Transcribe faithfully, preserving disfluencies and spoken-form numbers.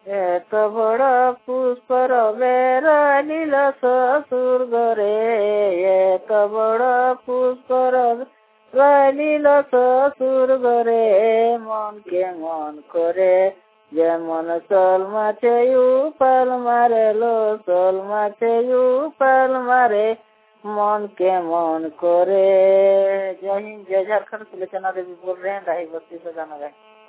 এত বড় পুষ্পর বেড়ালিল শ্বশুর ঘরে, এত বড় পুষ্পর বেড়ালিল শ্বশুর ঘরে, মন কেমন করে যেমন শোল মাছে উপাল মারে লো, শোল মাছে উপাল মারে, मन केमन करे। जय हिंद, जय झारखंड। सुलोचना देवी बोल रहे हैं, राही बस्ती से गाना गाए।